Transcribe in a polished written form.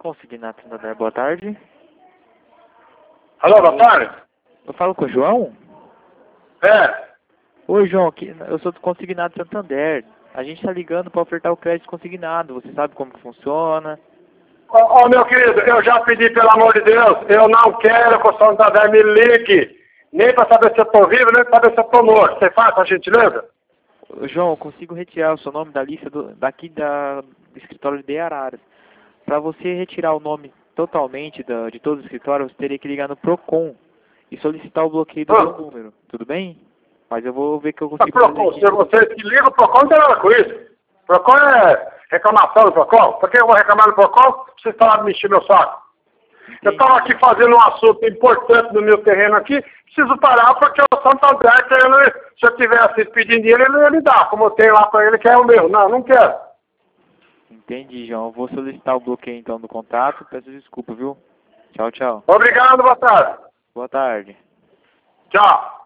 Consignato Santander, boa tarde. Alô, boa tarde? Eu falo com o João? É. Oi, João, eu sou do Consignado Santander. A gente está ligando para ofertar o crédito consignado. Você sabe como que funciona? Ô, meu querido, eu já pedi, pelo amor de Deus, eu não quero que o Santander me ligue. Nem para saber se eu estou vivo, nem para saber se eu estou morto. Você faz, a gentileza? Ô, João, eu consigo retirar o seu nome da lista daqui do escritório de Araras. Para você retirar o nome totalmente de todo o escritório, você teria que ligar no PROCON e solicitar o bloqueio do seu número. Tudo bem? Mas eu vou ver o que eu consigo fazer PROCON, aqui. se você que liga, o PROCON não tem nada com isso. PROCON é reclamação do PROCON. Por que eu vou reclamar no PROCON? Vocês estão lá me encher meu saco. Entendi. Eu estava aqui fazendo um assunto importante no meu terreno aqui, preciso parar porque o Santander, se eu tivesse pedindo dinheiro, ele ia me dar, como eu tenho lá para ele, que é o meu. Não, não quero. Entendi, João. Eu vou solicitar o bloqueio então do contato. Peço desculpa, viu? Tchau, tchau. Obrigado, boa tarde. Boa tarde. Tchau.